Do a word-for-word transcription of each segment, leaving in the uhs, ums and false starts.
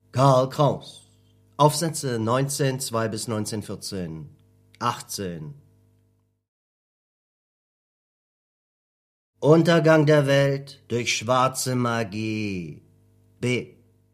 Karl Kraus. Aufsätze neunzehnhundertzwei bis neunzehnhundertvierzehn. achtzehn. Untergang der Welt durch schwarze Magie. B.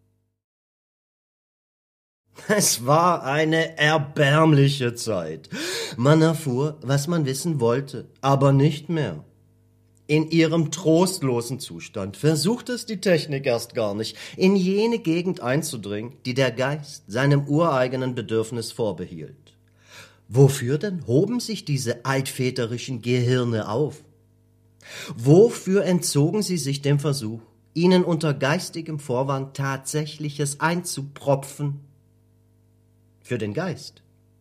Es war eine erbärmliche Zeit. Man erfuhr, was man wissen wollte, aber nicht mehr. In ihrem trostlosen Zustand versuchte es die Technik erst gar nicht, in jene Gegend einzudringen, die der Geist seinem ureigenen Bedürfnis vorbehielt. Wofür denn hoben sich diese altväterischen Gehirne auf? Wofür entzogen sie sich dem Versuch, ihnen unter geistigem Vorwand Tatsächliches einzupropfen? Für den Geist.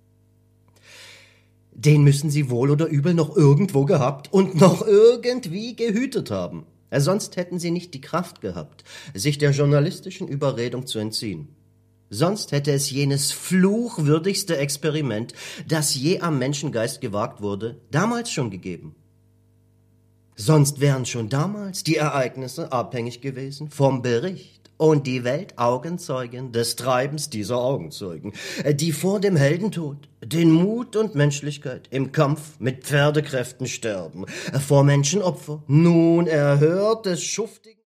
Den müssen sie wohl oder übel noch irgendwo gehabt und noch irgendwie gehütet haben. Sonst hätten sie nicht die Kraft gehabt, sich der journalistischen Überredung zu entziehen. Sonst hätte es jenes fluchwürdigste Experiment, das je am Menschengeist gewagt wurde, damals schon gegeben. Sonst wären schon damals die Ereignisse abhängig gewesen vom Bericht und die Welt Augenzeugen des Treibens dieser Augenzeugen, die vor dem Heldentod den Mut und Menschlichkeit im Kampf mit Pferdekräften sterben, vor Menschenopfer nun erhört des schuftigen